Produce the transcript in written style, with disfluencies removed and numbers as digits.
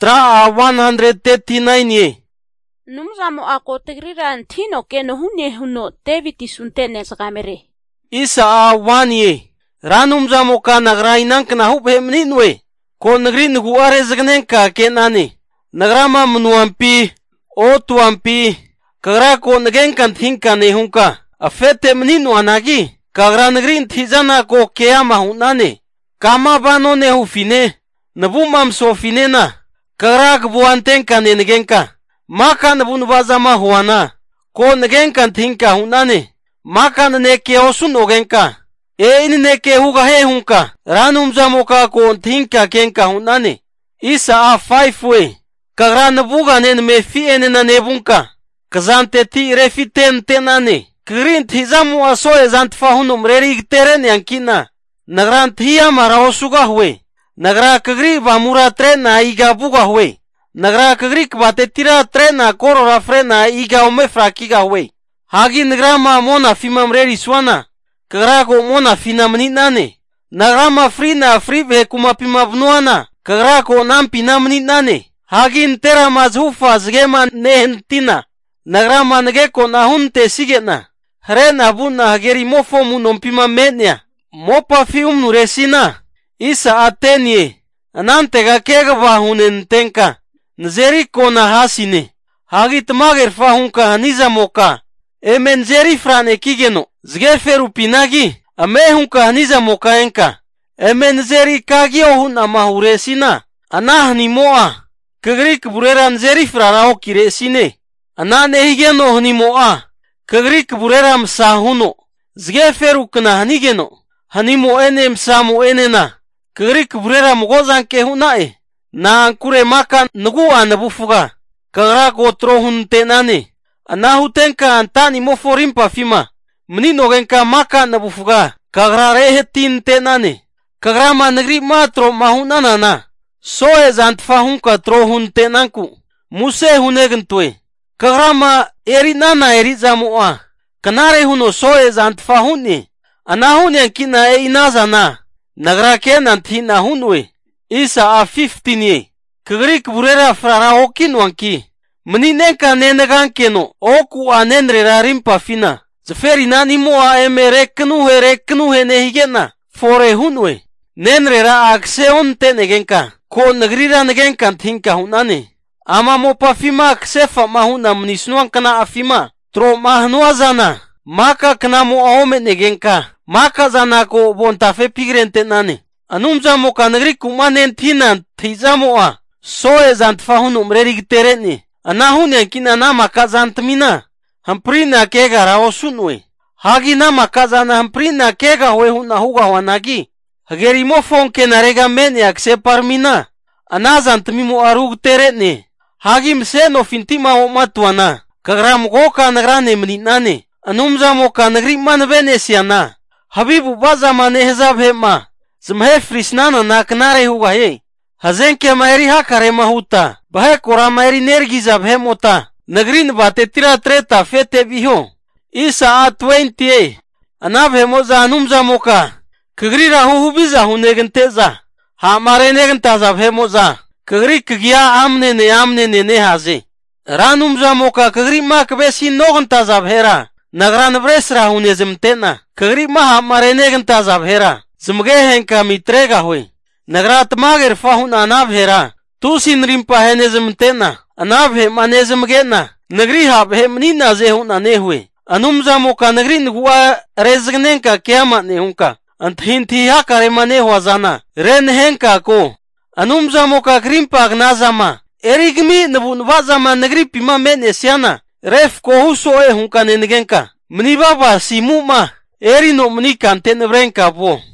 Tra 139 ye. Numzamo ako tigriran tino keno hunye huno David isuntenes gamere. Isa 1 ye. Ranumzamo ka nagrainan kana hubhe mninwe. Ko nagri nuguare zagnen ka kenani. Nagrama mnuampi, otuampi, kagra ko nagen kan thinka ne hunka. Afete mninu anagi. Kagra nagrin thizana ko keama hunane. Kama bano ne hufine. Nabumam sofine na. Kagra kbuanten ka ne nagenka. Maka nabunbazama huana. Ko nagen kan thinka hunane. Maka ne keosun ogenka. Ini neke huga he hunka. Ranumzamo ka ko thinka kenka hunane. Isa 5 we. Kagra nabuga nen me fi ene na nebunka. Kazante ti refiten tenane. Kagrin tizamu asoe zantfa hunum rerig teren yankina. Nagran tiya maraosuga huwe. Nagra kagri bamura trena iga buga huwe. Nagra kagri kbate tira trena korora frena iga omefra kiga huwe. Hagi nagra ma mona fimam reri swana. Kagra ko mona fina mninane. Nagra ma frina fribe kumapima bnuana. Kagra ko nampina mninane. Hagin tera mazhufa zgema nehentina. Nagra ma nageko nahunte sigena. Hrena buna hageri mofo munompima menya. Mopa fium nuresina. Isa atenye. Anantega kega bahunen tenka. Nzeri kona hasine. Hagi tmager fahunka haniza moka. Emen zeri frane kigeno. Zgeferu pinagi. Amehunka haniza moka enka. Emen zeri kagio hun amahuresina. Anahni moa. Kagri kburera nzeri frarao kiresine. Anane higeno hni moa. Kagri kburera msahuno. Zgeferu kana hanigeno. Hanimo ene msamu ene na. Kagri kburera mgozan ke hunae. Na ankure maka nugu anabufuga. Kagra ko trohun tenane. Anahutenka antani moforimpa fima. Mninogenka maka nabufuga. Kagra rehetin tenane. Kagra ma nagri matro mahunanana. Soe zantfahunka trohun tenanku. Muse hunegentwe. Kagra ma erinana erizamoa. Kanare huno soe zantfahuni. Anahunyan kina inazana. Nagra kenan tina hunwe. Isa 15 ye. Kagri kburera frara okinwanki. Mninenka nenegankeno. Oku anenrera rimpa fina. Zferi nani moa eme reknuhe nehigena. Fore hunwe. Nenrera akseon tenegenka. Ko nagrira negenkan thinka hunane. Ama mopa fima aksefa mahuna mnisnuan kana afima. Tro mahnua zana. Maka kana mo aome negenka. Maka zana ko bontafe pigrente nane. Anumzamo ka nagri kumanen thinan thizamoa. Soe zantfahunum rerig tereni. Anahunyan kina nama ka zantmina. Hamprina kega raosunwe. Hagi nama ka zana hamprina kega hue huna huga wanagi. Hageri mofon ke narega meni akse parmina. Anazantmimo arug tereni. Hagi mseno fintima omatuana. Kagram goka nagrane mninane. Anumzamo ka nagri man venesiana. Habibu baza manehzab hema. Zmhe frisnana na knare huga ye. Hazenke maeri hakare mahuta. Bahe kora maeri nergizab hemota. Nagrin bate tira treta fete biho. Isa 20 ye. Anab hemoza anumzamo ka. Kagri rahu hubiza hunegenteza. Ha mare negentazab hemoza. Kagri kagya amne ne haze. Ranumzamo ka kagri ma kbesi nogentazab hera. Nagran bresra hunezemtena. Kagri ma ha mare negentazab hera. Zmgehenka mitrega hue. Nagrat mager fahun anab hera. Tusin rimpa henezemtena. Anab he manezemgena. Nagri hab he mnina zehun anehue. Anumzamo ka nagri ngua reznenka kiamat nehunka. Anthinti hakare manehwa zana. Renhenka ko. Anumzamo ka grimpa gnazama. Erigmi nabunvazama nagri pima menesiana. Ref ko huso hunka nengenka. Mnibaba simuma. Erino mnikan tenebrenka po.